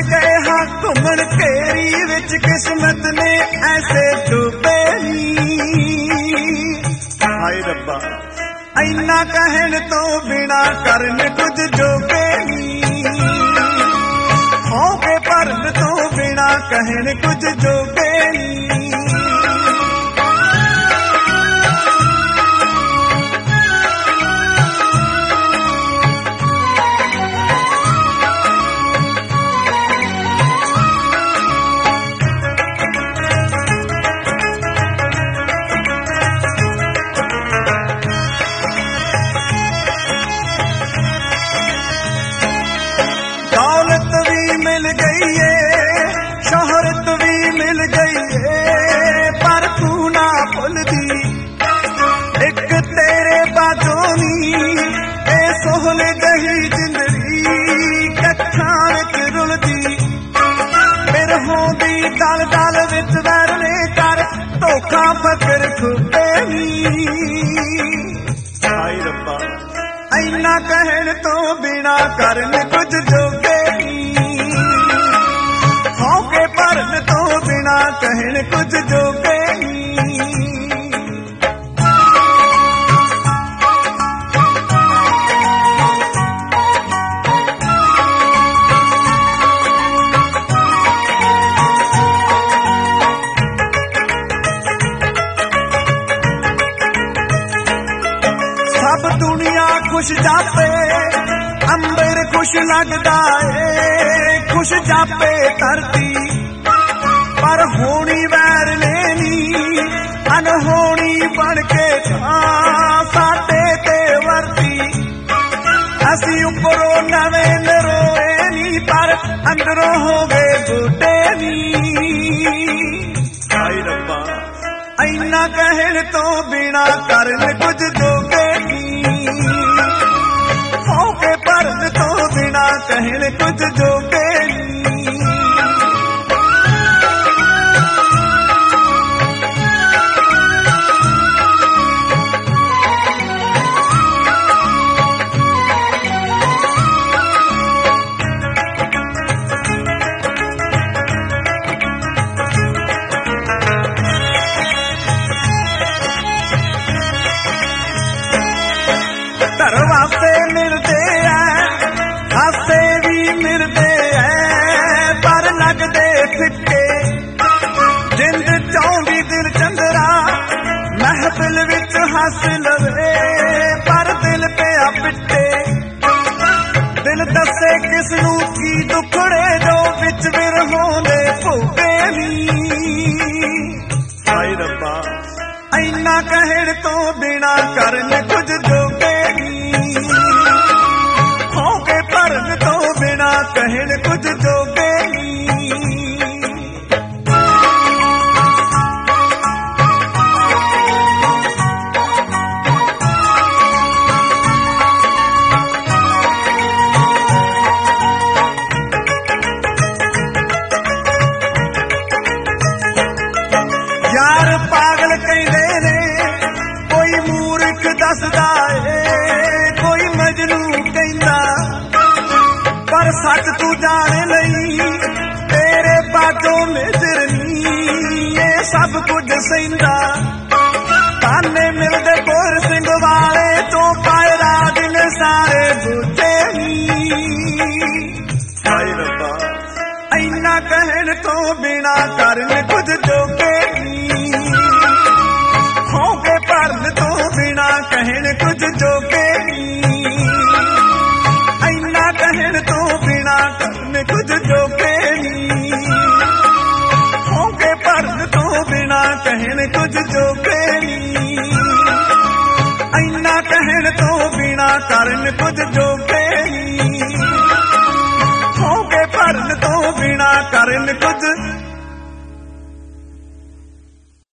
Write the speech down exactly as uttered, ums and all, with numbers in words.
गए हाँ घूमन घेरी विच किस्मत ने ऐसे डूबे हाय रब्बा इन्ना कहन तो बिना करन कुछ जोगे हो के भरन तो बिना कहन कुछ जोगे मिल गई है शोहरत भी मिल गई है पर तू ना भुल दी एक तेरे बाजों नी ए सोहने गही जिंदगी कच्छा विच रुलदी मेरे होंदी दल दल विच वरने कर धोखा फकर छुपे नी हाय रब्बा इन्ना कहन तो बिना करन कुछ जोगे भरन तो बिना कहन कुछ जोगे सब दुनिया खुश जापे अंबर खुश लगदा है खुश जापे धरती पर होनी वैर लेनी अनहोनी बन के साडे ते वरती असी उपरों नवे नरोए नी पर अंदरों हो गए बूटे नी हाय रब्बा इन्ना कहन तो बिना करन कुछ जोगे हो के भरन तो बिना कहन कुछ जोगे दरवाजे मिलते हैं हासे भी मिलते हैं पर लगते फिक्के जिंद चाहती दिल चंदरा महफिल विच हस लवे पर दिल पे पिट्टे दिल दसे किसनू की दुखड़े जो विच विरहोंदे भूखे हाय रब्बा इन्ना कहन तो बिना करन कुछ जोगे हो के भरन तो बिना कहन कुछ जोगे यार पागल कहंदे ने कोई मूर्ख दसदा है कोई मजनू कहंदा पर सच तू जाने लई तेरे बातों में जिरनी ये सब कुछ सहिंदा ताने मिलदे गोर सिंह वाले तो पाए राज ने सारे बूटे हाय रब्बा इन्ना कहन तो बिना करन कुछ जोगे हो के भरन तो बिना कहन कुछ जोगे इन्ना कहन तो बिना करन कुछ जोगे हो के भरन तो बिना कहन कुछ जोगे इन्ना कहन तो बिना करन कुछ जोगे हो के भरन तो बिना करन कुछ